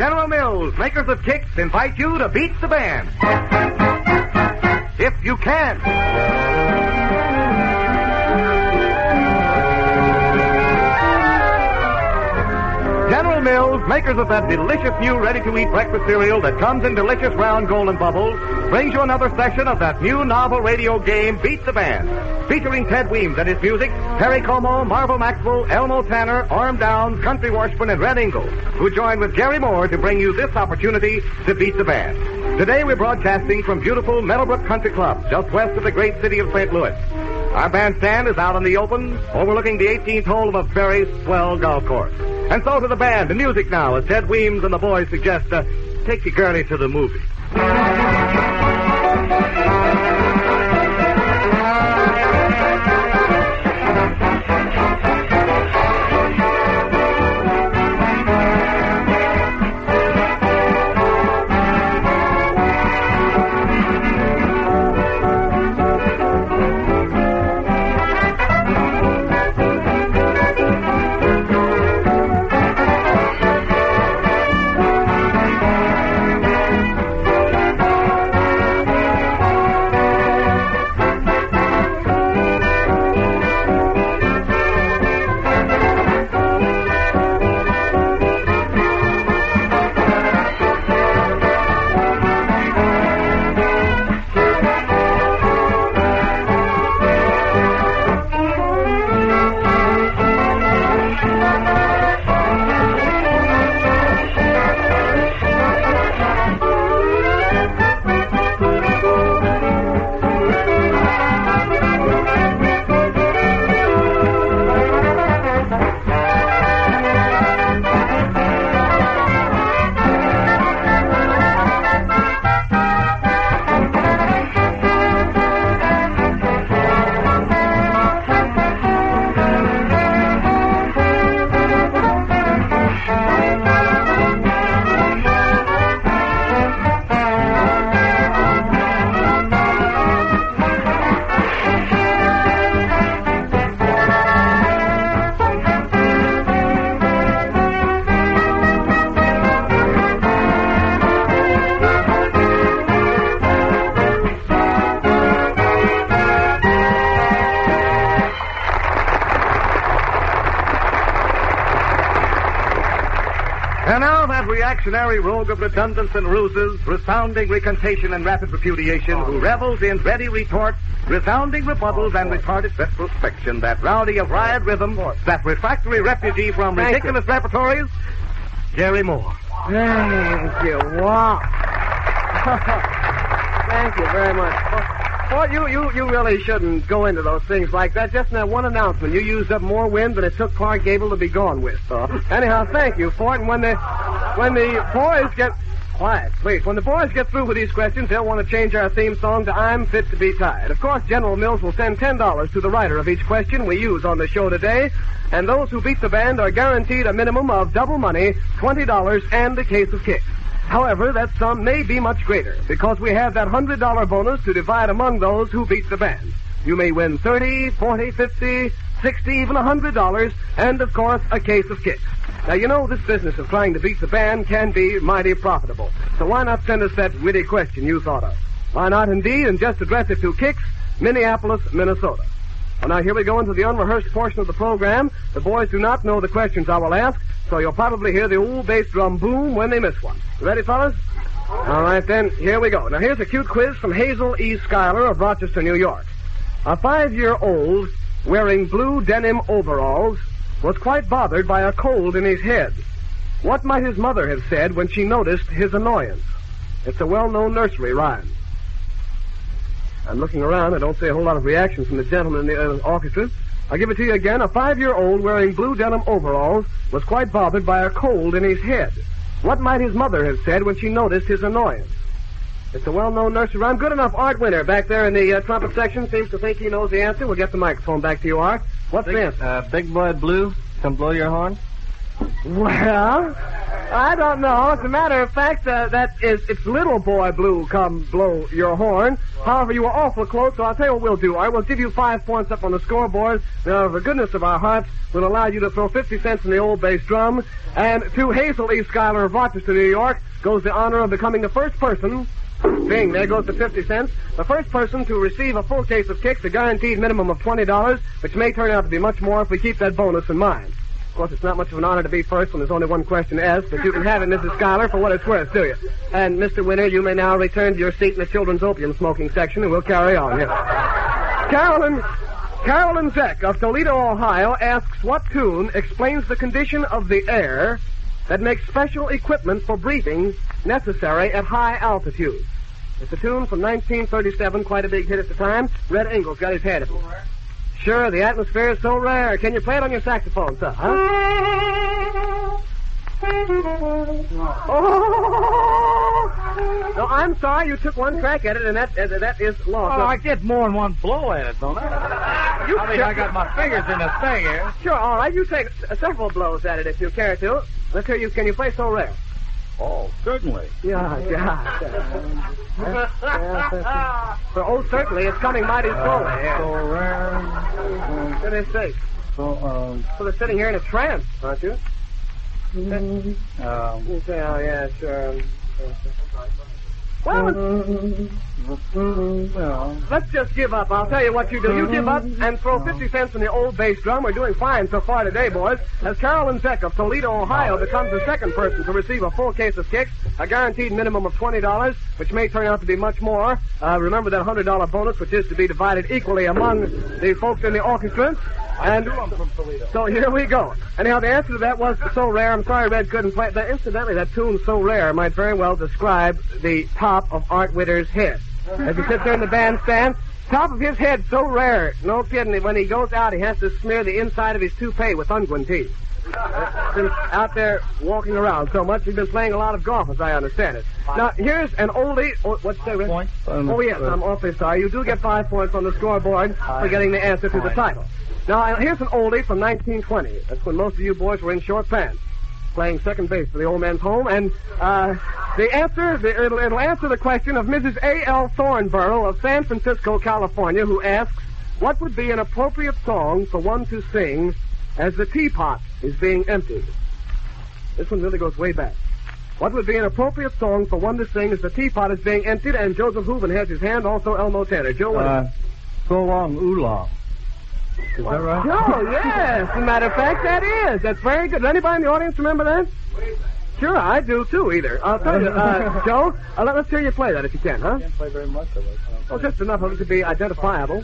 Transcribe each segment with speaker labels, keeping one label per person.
Speaker 1: General Mills, makers of kicks, invite you to beat the band. If you can. General Mills, makers of that delicious new ready-to-eat breakfast cereal that comes in delicious round golden bubbles, brings you another session of that new novel radio game, Beat the Band, featuring Ted Weems and his music, Perry Como, Marvel Maxwell, Elmo Tanner, Orm Downs, Country Washburn, and Red Ingle, who join with Jerry Moore to bring you this opportunity to beat the band. Today we're broadcasting from beautiful Meadowbrook Country Club, just west of the great city of St. Louis. Our bandstand is out in the open, overlooking the 18th hole of a very swell golf course. And so to the band, the music now, as Ted Weems and the boys suggest, take your girlie to the movie. And now that reactionary rogue of redundance and ruses, resounding recantation and rapid repudiation, who revels in ready retort, resounding rebuttals and retarded retrospection, that rowdy of riot rhythm, that refractory refugee from ridiculous repertories, Jerry Moore.
Speaker 2: Thank you. Wow. Thank you very much. Well, you really shouldn't go into those things like that. Just in that one announcement, you used up more wind than it took Clark Gable to be gone with. Anyhow, thank you for it. And when the boys get... Quiet, please. When the boys get through with these questions, they'll want to change our theme song to I'm Fit to Be Tied. Of course, General Mills will send $10 to the writer of each question we use on the show today. And those who beat the band are guaranteed a minimum of double money, $20, and a case of kicks. However, that sum may be much greater, because we have that $100 bonus to divide among those who beat the band. You may win $30, $40, $50, $60, even $100, and, of course, a case of kicks. Now, you know, this business of trying to beat the band can be mighty profitable. So why not send us that witty question you thought of? Why not, indeed, and just address it to Kicks, Minneapolis, Minnesota. Well, now, here we go into the unrehearsed portion of the program. The boys do not know the questions I will ask, so you'll probably hear the old bass drum boom when they miss one. You ready, fellas? All right, then, here we go. Now, here's a cute quiz from Hazel E. Schuyler of Rochester, New York. A 5-year-old wearing blue denim overalls was quite bothered by a cold in his head. What might his mother have said when she noticed his annoyance? It's a well-known nursery rhyme. I'm looking around. I don't see a whole lot of reaction from the gentlemen in the orchestra. I'll give it to you again. A 5-year-old wearing blue denim overalls was quite bothered by a cold in his head. What might his mother have said when she noticed his annoyance? It's a well-known nursery rhyme. Good enough. Art Winter back there in the trumpet section seems to think he knows the answer. We'll get the microphone back to you, Art. What's the answer?
Speaker 3: Big Boy Blue, come blow your horn.
Speaker 2: Well, I don't know. As a matter of fact, it's Little Boy Blue come blow your horn. However, you were awful close, so I'll tell you what we'll do. All right, we'll give you 5 points up on the scoreboard. Now, for goodness of our hearts, we'll allow you to throw 50 cents in the old bass drum. And to Hazel E. Schuyler of Rochester, New York, goes the honor of becoming the first person... Bing, there goes the 50 cents. The first person to receive a full case of kicks, a guaranteed minimum of $20, which may turn out to be much more if we keep that bonus in mind. Of course, it's not much of an honor to be first when there's only one question to ask, but you can have it, Mrs. Schuyler, for what it's worth, do you? And, Mr. Winner, you may now return to your seat in the children's opium smoking section, and we'll carry on. Yes. Carolyn Zeck of Toledo, Ohio, asks what tune explains the condition of the air that makes special equipment for breathing necessary at high altitudes. It's a tune from 1937, quite a big hit at the time. Red Engel's got his head up. Sure, the atmosphere is so rare. Can you play it on your saxophone, sir? Huh? Oh! No, I'm sorry, you took one crack at it, and that is lost.
Speaker 3: Oh, I get more than one blow at it, don't I? I got my fingers in this thing here.
Speaker 2: Sure, all right, you take several blows at it if you care to. Let's hear you. Can you play So Rare?
Speaker 3: Oh, certainly.
Speaker 2: Yeah. Oh, certainly. It's coming mighty slowly.
Speaker 3: So rare.
Speaker 2: Goodness sake. So they're sitting here in a trance, aren't you? You say, oh, yeah, sure. Well, let's just give up. I'll tell you what you do. You give up and throw 50 cents in the old bass drum. We're doing fine so far today, boys. As Carolyn Zeck of Toledo, Ohio, becomes the second person to receive a full case of kicks, a guaranteed minimum of $20, which may turn out to be much more. Remember that $100 bonus, which is to be divided equally among the folks in the orchestra. And so here we go. Anyhow, the answer to that was So Rare. I'm sorry Red couldn't play it. Incidentally, that tune So Rare might very well describe the top of Art Witter's head. As he sits there in the bandstand, top of his head so rare. No kidding. When he goes out, he has to smear the inside of his toupee with unguent. Since out there walking around so much, he's been playing a lot of golf, as I understand it. Now, here's an oldie. Oh, what's that, Red?
Speaker 3: Points.
Speaker 2: Oh, yes, I'm awfully sorry. You do get 5 points on the scoreboard for getting the answer to the title. Now, here's an oldie from 1920. That's when most of you boys were in short pants, playing second base for the old men's home. And the answer, it'll answer the question of Mrs. A.L. Thornborough of San Francisco, California, who asks, what would be an appropriate song for one to sing as the teapot is being emptied? This one really goes way back. What would be an appropriate song for one to sing as the teapot is being emptied? And Joseph Hooven has his hand, also Elmo Tanner. Joe, what
Speaker 3: So Long Oolong. Is that right?
Speaker 2: Oh, yes. As a matter of fact, that is. That's very good. Does anybody in the audience remember that? Sure, I do, too, either. I'll tell you, Joe, let's hear you play that if you can, huh?
Speaker 3: I can't play very much of it.
Speaker 2: Oh, just enough of it to be identifiable.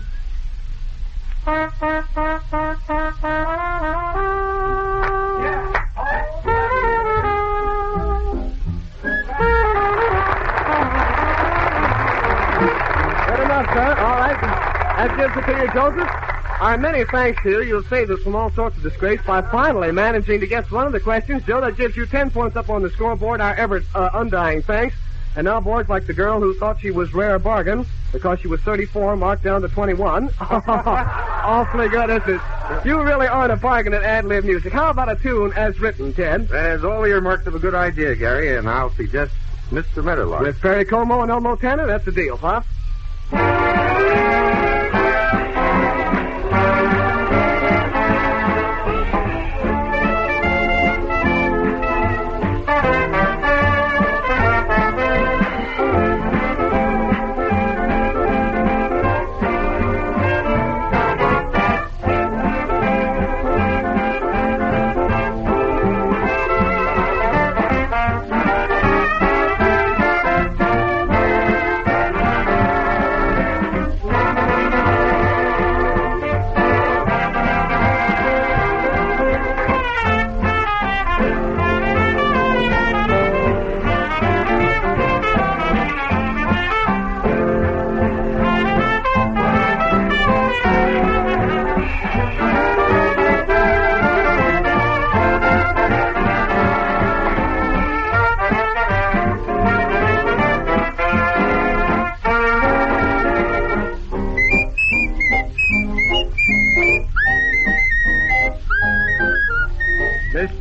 Speaker 2: Good enough, sir. All right. That gives it to you, Joseph. Our many thanks to you. You've saved us from all sorts of disgrace by finally managing to guess one of the questions. Joe, that gives you 10 points up on the scoreboard. Our ever undying thanks. And now, boys, like the girl who thought she was rare bargain because she was 34, marked down to 21. Awfully good, isn't it? You really aren't a bargain at ad-lib music. How about a tune as written, Ted?
Speaker 1: That is all earmarked of a good idea, Gary, and I'll suggest Mr. Medderlock.
Speaker 2: With Perry Como and Elmo Tanner, that's the deal, Pop.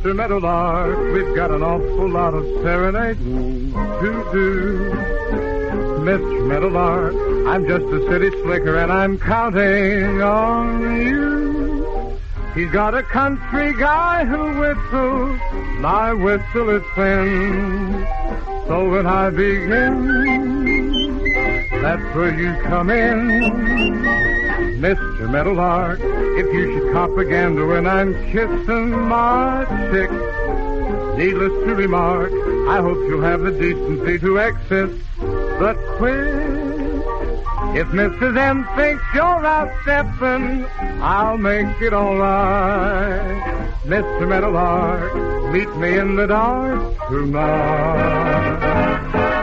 Speaker 4: Mr. Meadowlark, we've got an awful lot of serenading to do. Mr. Meadowlark, I'm just a city slicker and I'm counting on you. He's got a country guy who whistles, my whistle is thin. So when I begin, that's where you come in. Mr. Meadowlark, if you should cop a gander when I'm kissing my chick, needless to remark, I hope you'll have the decency to exit the quiz. If Mrs. M thinks you're out-stepping, I'll make it all right. Mr. Meadowlark, meet me in the dark tonight.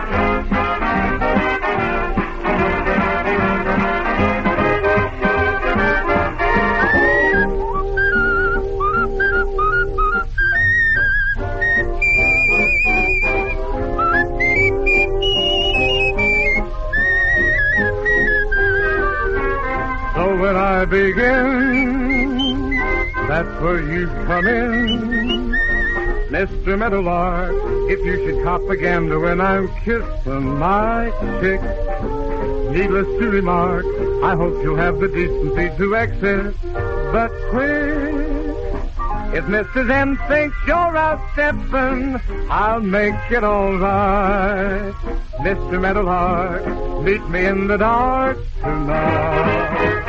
Speaker 4: When I begin, that's where you come in. Mr. Meadowlark, if you should cop a gander when I'm kissing my chick, needless to remark, I hope you'll have the decency to exit the quiz. If Mrs. M thinks you're out-stepping, I'll make it all right. Mr. Meadowlark, meet me in the dark tonight.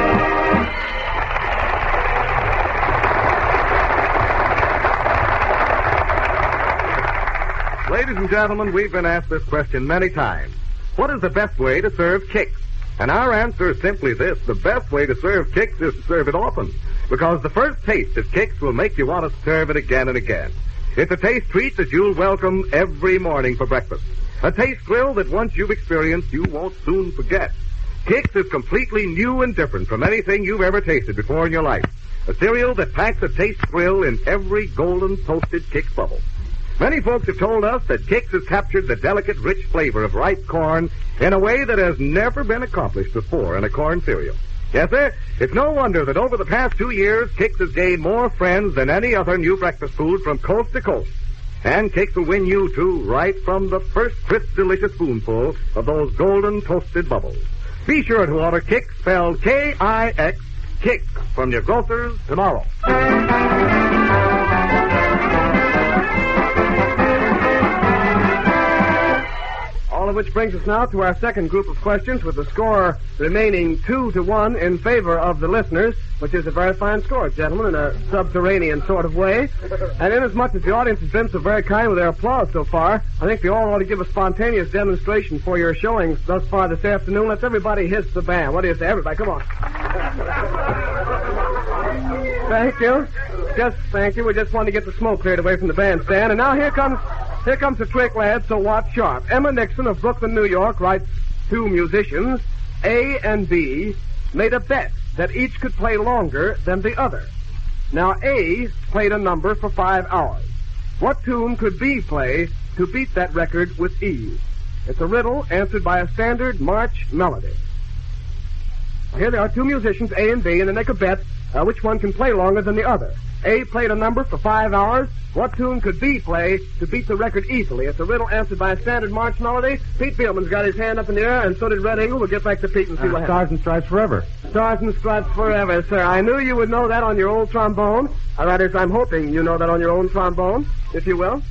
Speaker 1: Ladies and gentlemen, we've been asked this question many times. What is the best way to serve Kix? And our answer is simply this. The best way to serve Kix is to serve it often. Because the first taste of Kix will make you want to serve it again and again. It's a taste treat that you'll welcome every morning for breakfast. A taste thrill that once you've experienced, you won't soon forget. Kix is completely new and different from anything you've ever tasted before in your life. A cereal that packs a taste thrill in every golden toasted Kix bubble. Many folks have told us that Kix has captured the delicate, rich flavor of ripe corn in a way that has never been accomplished before in a corn cereal. Yes, sir, it's no wonder that over the past 2 years, Kix has gained more friends than any other new breakfast food from coast to coast. And Kix will win you, too, right from the first crisp, delicious spoonful of those golden toasted bubbles. Be sure to order Kix, spelled K-I-X, Kix, from your grocers tomorrow.
Speaker 2: All of which brings us now to our second group of questions, with the score remaining 2-1 in favor of the listeners, which is a very fine score, gentlemen, in a subterranean sort of way. And inasmuch as the audience has been so very kind with their applause so far, I think they all ought to give a spontaneous demonstration for your showings thus far this afternoon. Let's everybody hiss the band. What do you say? Everybody, come on. Thank you. Thank you. We just wanted to get the smoke cleared away from the bandstand. And now here comes the trick, lad, so watch sharp. Emma Nixon of Brooklyn, New York, writes, 2 musicians, A and B, made a bet that each could play longer than the other. Now, A played a number for 5 hours. What tune could B play to beat that record with ease? It's a riddle answered by a standard march melody. Here there are 2 musicians, A and B, and they make a bet which one can play longer than the other. A played a number for 5 hours. What tune could B play to beat the record easily? It's a riddle answered by a standard march melody. Pete Fieldman's got his hand up in the air, and so did Red Eagle. We'll get back to Pete and see what happens.
Speaker 4: Stars and Stripes Forever.
Speaker 2: Stars and Stripes Forever, sir. I knew you would know that on your old trombone. Or rather, I'm hoping you know that on your own trombone, if you will.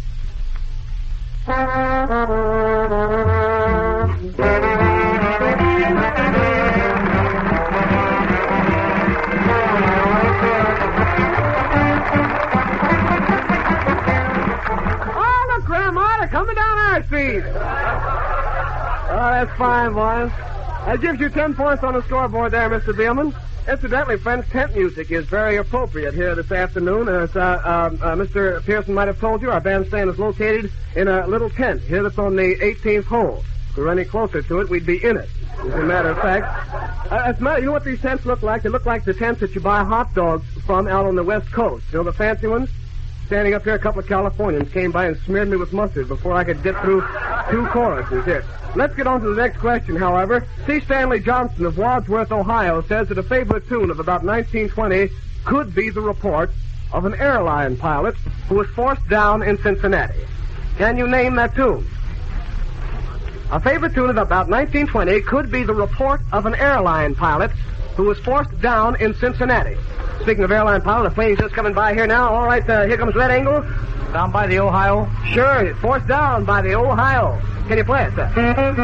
Speaker 2: Coming down our street. Oh, that's fine, boys. That gives you 10 points on the scoreboard there, Mr. Beelman. Incidentally, friends, tent music is very appropriate here this afternoon. As Mr. Pearson might have told you, our bandstand is located in a little tent here that's on the 18th hole. If we were any closer to it, we'd be in it, as a matter of fact. You know what these tents look like? They look like the tents that you buy hot dogs from out on the West Coast. You know, the fancy ones? Standing up here, a couple of Californians came by and smeared me with mustard before I could get through 2 choruses here. Let's get on to the next question, however. C. Stanley Johnson of Wadsworth, Ohio, says that a favorite tune of about 1920 could be The Report, of an airline pilot who was forced down in Cincinnati. Can you name that tune? A favorite tune of about 1920 could be the report of an airline pilot who was forced down in Cincinnati. Speaking of airline pilot, a plane's just coming by here now. All right, here comes Red Angle.
Speaker 3: Down by the Ohio?
Speaker 2: Sure, forced down by the Ohio. Can you play it, sir?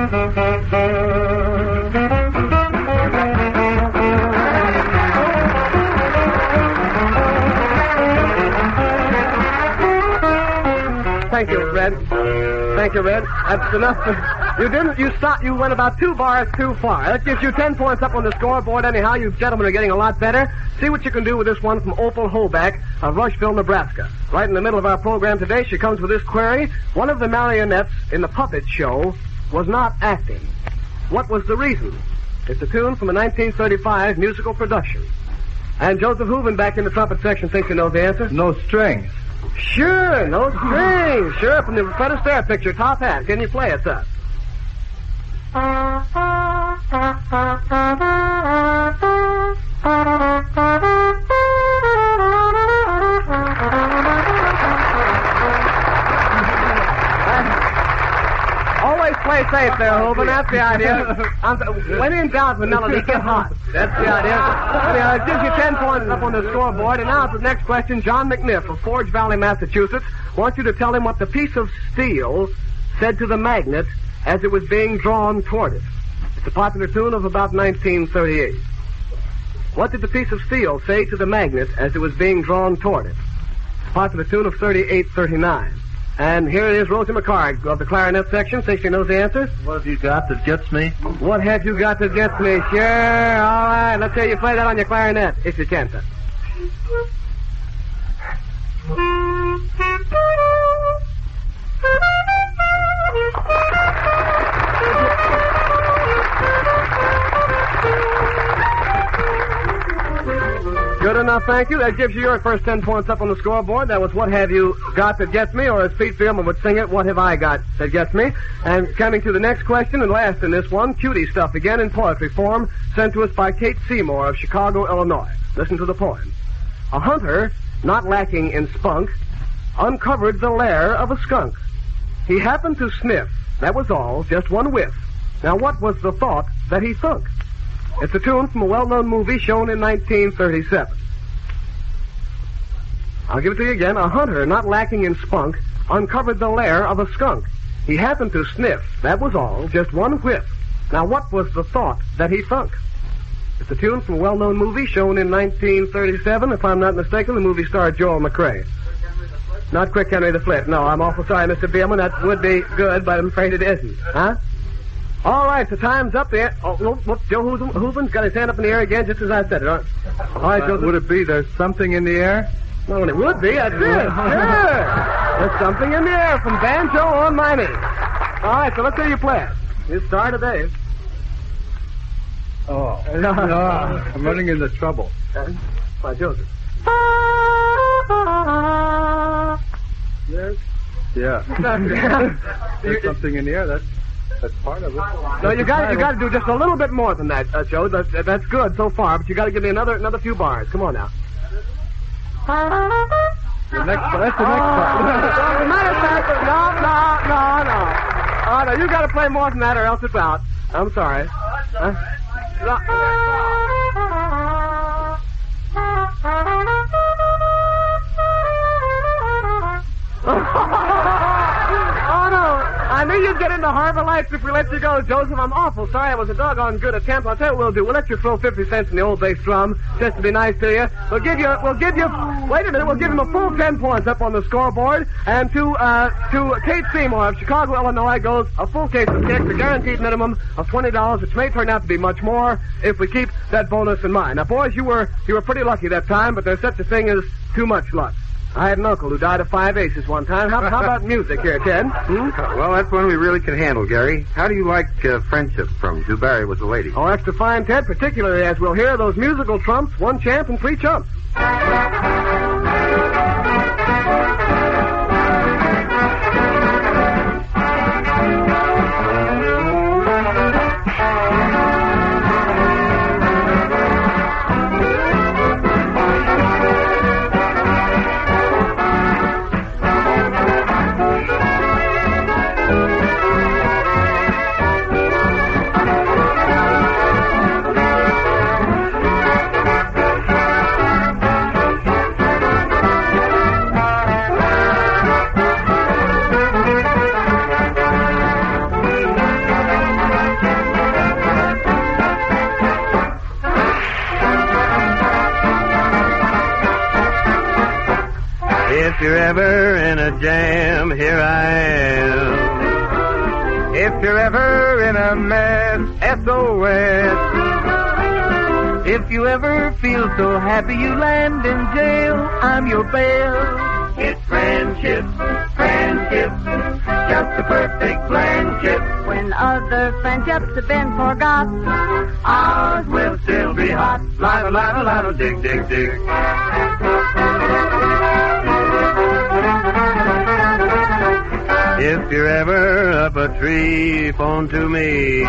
Speaker 2: Thank you, Red. Thank you, Red. That's enough. You went about 2 bars too far. That gives you 10 points up on the scoreboard anyhow. You gentlemen are getting a lot better. See what you can do with this one from Opal Hoback of Rushville, Nebraska. Right in the middle of our program today, she comes with this query. One of the marionettes in the puppet show was not acting. What was the reason? It's a tune from a 1935 musical production. And Joseph Hooven back in the trumpet section thinks he knows the answer.
Speaker 4: No strings.
Speaker 2: Sure, no strings. Sure, from the Fred Astaire picture, Top Hat. Can you play it, sir? Always play safe there, Hooven. That's the idea. When in doubt with melody, get hot. That's the idea. Anyhow, it gives you 10 points up on the scoreboard. And now for the next question, John McNiff of Forge Valley, Massachusetts, wants you to tell him what the piece of steel said to the magnet as it was being drawn toward it. It's a popular tune of about 1938. What did the piece of steel say to the magnet as it was being drawn toward it? It's a popular tune of 38-39. And here is Rosie McCarg of the clarinet section. Thinks she knows the answer.
Speaker 3: What have you got that gets me?
Speaker 2: What have you got that gets me? Sure. All right. Let's hear you play that on your clarinet, if you can, sir. Good enough, thank you. That gives you your first 10 points up on the scoreboard. That was What Have You Got That Gets Me, or as Pete Fieldman would sing it, What Have I Got That Gets Me? And coming to the next question, and last in this one, cutie stuff again in poetry form, sent to us by Kate Seymour of Chicago, Illinois. Listen to the poem. A hunter, not lacking in spunk, uncovered the lair of a skunk. He happened to sniff, that was all, just one whiff. Now what was the thought that he thunk? It's a tune from a well-known movie shown in 1937. I'll give it to you again. A hunter, not lacking in spunk, uncovered the lair of a skunk. He happened to sniff, that was all, just one whiff. Now what was the thought that he thunk? It's a tune from a well-known movie shown in 1937. If I'm not mistaken, the movie starred Joel McRae. Not Quick Henry the Flip. No, I'm awful sorry, Mr. Bierman. That would be good, but I'm afraid it isn't. Huh? All right, the time's up there. Oh, look, Joe Hooven's got his hand up in the air again, just as I said it. All right, Joseph.
Speaker 4: Would it be there's something in the air?
Speaker 2: Well, it would be. That's it. Sure. There's something in the air from Banjo on my knee. All right, so let's hear you play it. You start today.
Speaker 4: Oh. No, I'm running into trouble.
Speaker 2: By Joseph.
Speaker 4: Yes. Yeah. There's something in the air. That's part of it.
Speaker 2: No, you got to do just a little bit more than that, Joe. That's good so far, but you got to give me another few bars. Come on now.
Speaker 4: That's the next part.
Speaker 2: No. You got to play more than that, or else it's out. I'm sorry. Oh, no. I knew you'd get into Harbor Lights if we let you go, Joseph. I'm awful sorry. It was a doggone good attempt. I'll tell you what we'll do. We'll let you throw 50 cents in the old bass drum just to be nice to you. We'll give you, wait a minute, we'll give him a full 10 points up on the scoreboard. And to Kate Seymour of Chicago, Illinois goes a full case of kicks, a guaranteed minimum of $20, which may turn out to be much more if we keep that bonus in mind. Now, boys, you were pretty lucky that time, but there's such a thing as too much luck. I had an uncle who died of 5 aces one time. How about music here, Ted?
Speaker 5: Well, that's one we really can handle, Gary. How do you like Friendship from Drew Barry Was a Lady?
Speaker 2: Oh, that's fine, Ted, particularly as we'll hear those musical trumps, 1 champ and 3 chumps.
Speaker 6: you're ever in a jam, here I am.
Speaker 4: If you're ever in a mess, SOS.
Speaker 6: If you ever feel so happy you land in jail, I'm your bail. It's friendship, friendship, just the perfect friendship.
Speaker 7: When other friendships have been forgot,
Speaker 6: Ours will still be hot. Lotto, lotto, lotto, dig, dig, dig. If you're ever up a tree, phone to me.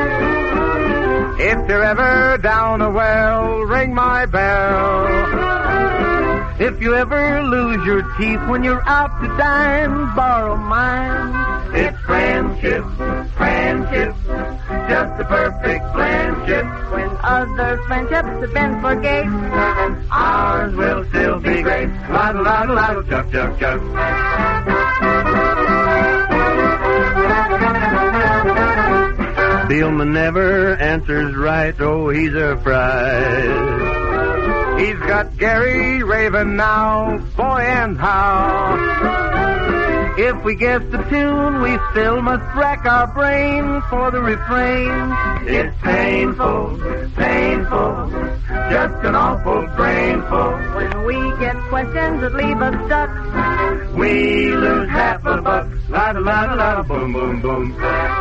Speaker 4: If you're ever down a well, ring my bell.
Speaker 6: If you ever lose your teeth when you're out to dine, borrow mine. It's friendship, friendship, just the perfect friendship.
Speaker 7: when other friendships have been forgate,
Speaker 6: Ours will still be great. Lotto, lotto, lotto, chuck, chuck, chuck. Spielman never answers right, oh, he's a fright.
Speaker 4: He's got Gary raving now, boy and how.
Speaker 6: If we guess the tune, we still must rack our brain for the refrain. It's painful, painful, just an awful brainful.
Speaker 7: when we get questions that leave us stuck,
Speaker 6: We lose half a buck. Lotto, lotto, lotto, boom, boom, boom.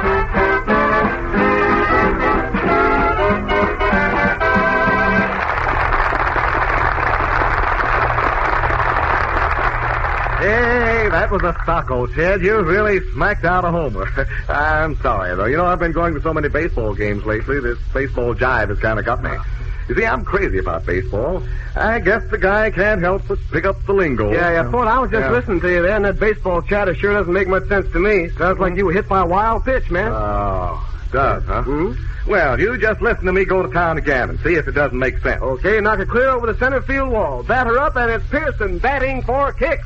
Speaker 1: Hey, that was a stocko, Ted. You really smacked out a homer. I'm sorry, though. You know, I've been going to so many baseball games lately, this baseball jive has kind of got me. You see, I'm crazy about baseball. I guess the guy can't help but pick up the lingo.
Speaker 2: Yeah, Ford, I was just listening to you there, and that baseball chatter sure doesn't make much sense to me. Sounds like you were hit by a wild pitch, man.
Speaker 1: Oh, does, huh?
Speaker 2: Hmm?
Speaker 1: Well, you just listen to me go to town again and see if it doesn't make sense.
Speaker 2: Okay, knock it clear over the center field wall. Batter up, and it's Pearson batting for kicks.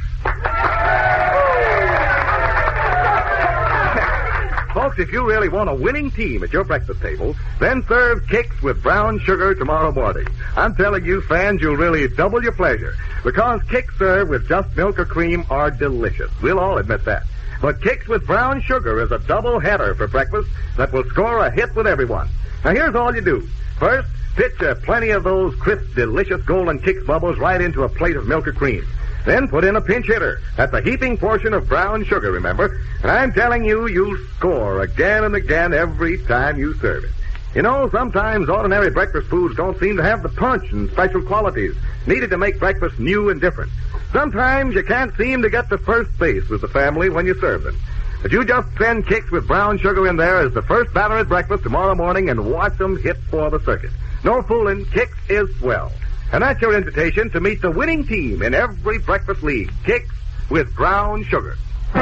Speaker 1: Folks, if you really want a winning team at your breakfast table, then serve Kicks with brown sugar tomorrow morning. I'm telling you, fans, you'll really double your pleasure, because Kicks served with just milk or cream are delicious. We'll all admit that. But Kicks with brown sugar is a double header for breakfast that will score a hit with everyone. Now, here's all you do. First, pitch plenty of those crisp, delicious golden Kicks bubbles right into a plate of milk or cream. Then put in a pinch hitter. That's a heaping portion of brown sugar, remember? And I'm telling you, you'll score again and again every time you serve it. You know, sometimes ordinary breakfast foods don't seem to have the punch and special qualities needed to make breakfast new and different. Sometimes you can't seem to get to first base with the family when you serve them. But you just send Kicks with brown sugar in there as the first batter at breakfast tomorrow morning and watch them hit for the circuit. No fooling, Kicks is swell. And that's your invitation to meet the winning team in every breakfast league. Kicks with brown sugar.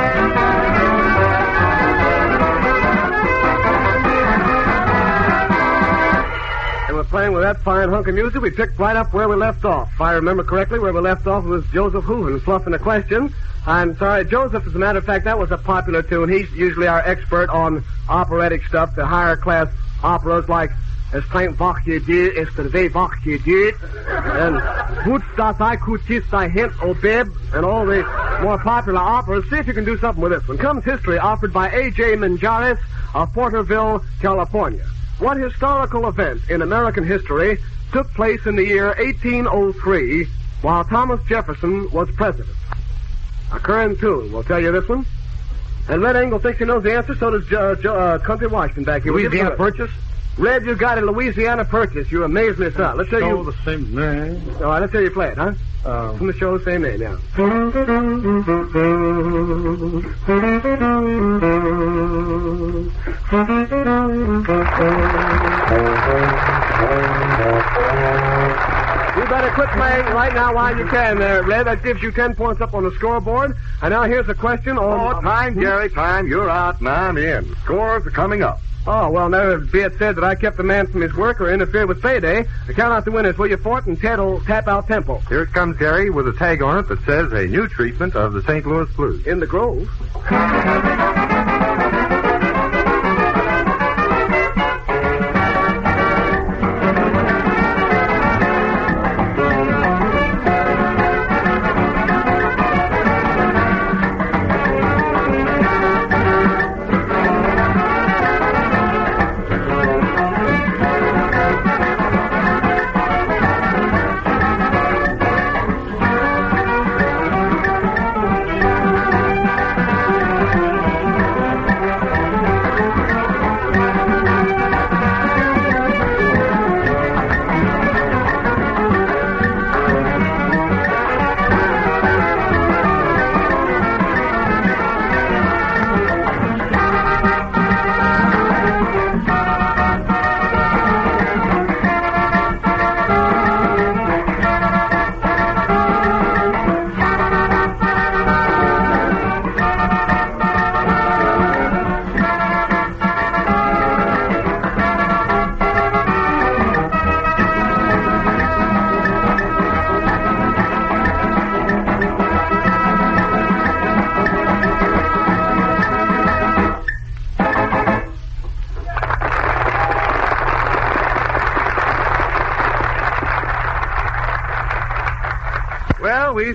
Speaker 2: And we're playing with that fine hunk of music. We picked right up where we left off. If I remember correctly, where we left off was Joseph Hooven fluffing a question. I'm sorry, Joseph, as a matter of fact, that was a popular tune. He's usually our expert on operatic stuff, the higher class operas like Es klein Wachje dir, es der Weh Wachje dir, and Wutz das I Kutis I Hint O Bib, and all the more popular operas. See if you can do something with this one. Comes History, offered by A.J. Manjares of Porterville, California. What historical event in American history took place in the year 1803 while Thomas Jefferson was president? A current tune. We'll tell you this one. And Red Angle thinks he knows the answer, so does Country Washington back here.
Speaker 1: Louisiana Purchase?
Speaker 2: Red, you got it. Louisiana Purchase. You amaze me, son. Let's show you.
Speaker 4: the same name.
Speaker 2: All right, let's hear you play it, huh? From the show, same name, yeah. You better quit playing right now while you can there, Red. That gives you 10 points up on the scoreboard. And now here's a question on...
Speaker 1: Oh, time, Jerry, time. You're out and I'm in. Scores are coming up.
Speaker 2: Oh, well, never be it said that I kept a man from his work or interfered with payday. To count out the winners, will you, Fort, and Ted will tap out tempo.
Speaker 5: Here it comes, Gary, with a tag on it that says a new treatment of the St. Louis Blues.
Speaker 2: In the Grove.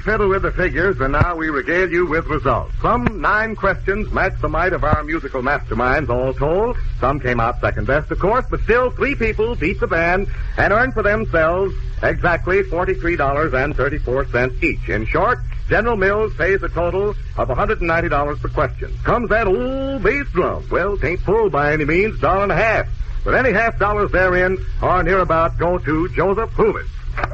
Speaker 1: fiddle with the figures, and now we regale you with results. Some 9 questions matched the might of our musical masterminds, all told. Some came out second best, of course, but still 3 people beat the band and earned for themselves exactly $43.34 each. In short, General Mills pays a total of $190 per question. Comes that old bass drum. Well, 'tain't full by any means, $1.50. But any $half therein or nearabouts go to Joseph Loomis.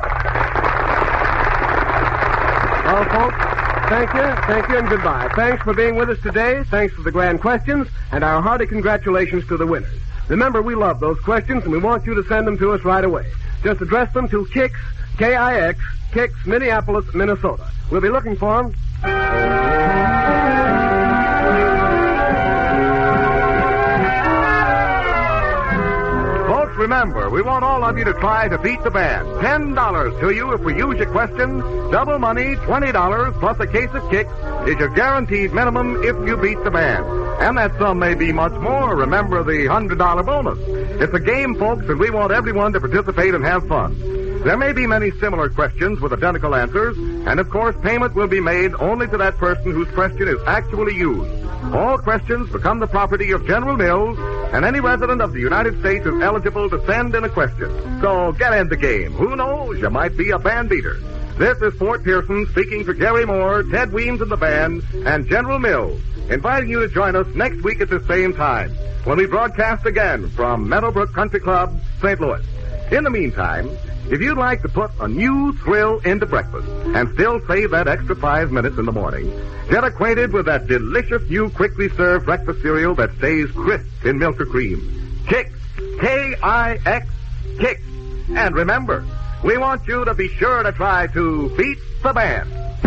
Speaker 2: Well, folks, thank you, and goodbye. Thanks for being with us today. Thanks for the grand questions, and our hearty congratulations to the winners. Remember, we love those questions, and we want you to send them to us right away. Just address them to Kix, K-I-X, Kix, Minneapolis, Minnesota. We'll be looking for them.
Speaker 1: Folks, remember, we want all of you to try to beat the band. $10 to you if we use your question. Double money, $20 plus a case of Kix is your guaranteed minimum if you beat the band. And that sum may be much more. Remember the $100 bonus. It's a game, folks, and we want everyone to participate and have fun. There may be many similar questions with identical answers, and of course payment will be made only to that person whose question is actually used. All questions become the property of General Mills, and any resident of the United States is eligible to send in a question. So get in the game. Who knows? You might be a band beater. This is Fort Pearson speaking for Gary Moore, Ted Weems and the band, and General Mills, inviting you to join us next week at the same time, when we broadcast again from Meadowbrook Country Club, St. Louis. In the meantime, if you'd like to put a new thrill into breakfast and still save that extra 5 minutes in the morning, get acquainted with that delicious new quickly served breakfast cereal that stays crisp in milk or cream. Kix, K-I-X, Kix. And remember, we want you to be sure to try to beat the band.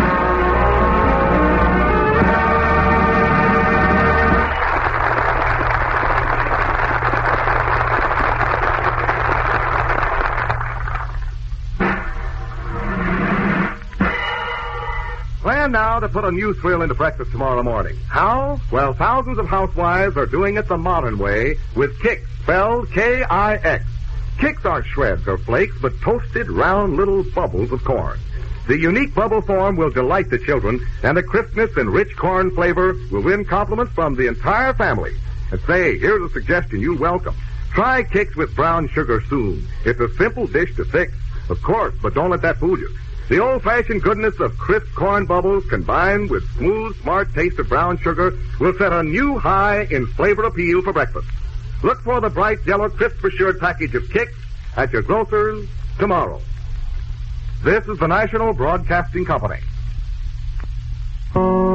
Speaker 1: Plan now to put a new thrill into breakfast tomorrow morning. How? Well, thousands of housewives are doing it the modern way with Kix, spelled K-I-X. Kix aren't shreds or flakes, but toasted, round little bubbles of corn. The unique bubble form will delight the children, and the crispness and rich corn flavor will win compliments from the entire family. And say, here's a suggestion you'll welcome. Try Kix with brown sugar soon. It's a simple dish to fix, of course, but don't let that fool you. The old-fashioned goodness of crisp corn bubbles combined with smooth, smart taste of brown sugar will set a new high in flavor appeal for breakfast. Look for the bright yellow crisp assured package of Kix at your grocer's tomorrow. This is the National Broadcasting Company.